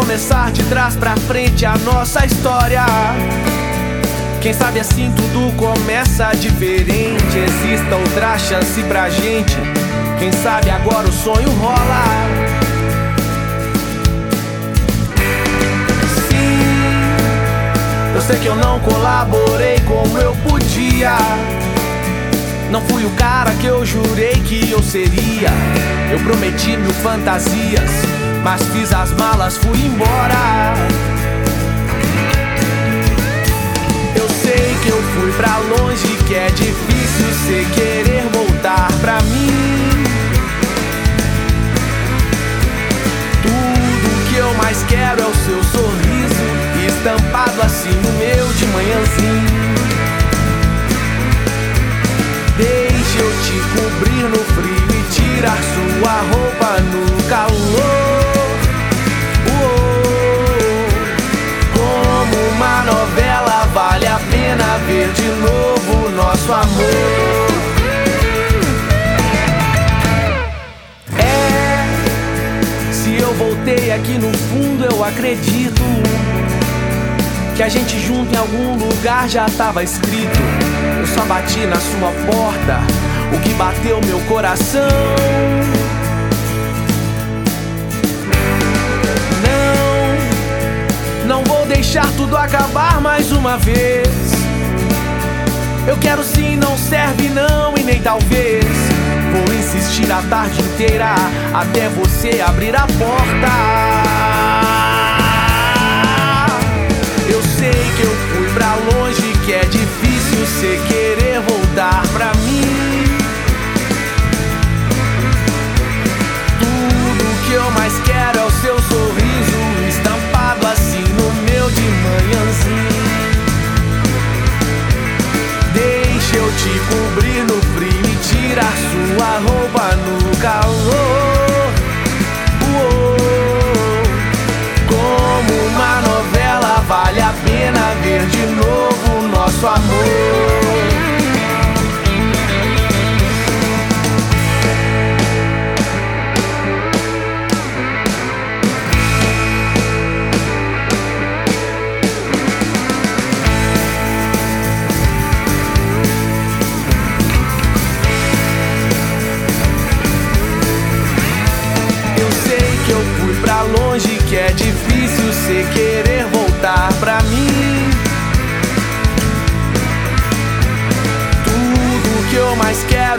recomeçar de trás pra frente a nossa história. Quem sabe assim tudo começa diferente. Exista outra chance pra gente. Quem sabe agora o sonho rola. Sim, eu sei que eu não colaborei como eu podia. Não fui o cara que eu jurei que eu seria. Eu prometi 1000 fantasias, mas fiz as malas, fui embora. Eu sei que eu fui pra longe, que é difícil cê querer voltar pra mim. Tudo que eu mais quero é o seu sorriso, estampado assim no meu de manhãzinho. Deixa eu te cobrir no frio e tirar sua roupa no calor. Como uma novela, vale a pena ver de novo o nosso amor. Se eu voltei aqui no fundo, eu acredito que a gente junto em algum lugar já tava escrito. Eu só bati na sua porta, o que bateu meu coração. Não vou deixar tudo acabar mais uma vez. Eu quero sim, não serve não e nem talvez. Vou insistir a tarde inteira até você abrir a porta. Eu sei que eu fui pra longe, que é difícil cê querer voltar pra mim. Tudo que eu mais quero é o seu sorriso, estampado assim no meu de manhãzinho. Deixa eu te cobrir no frio e tirar sua roupa no calor. Como uma novela, vale a pena ver de novo o nosso amor. Eu fui pra longe, que é difícil cê querer voltar pra mim. Tudo que eu mais quero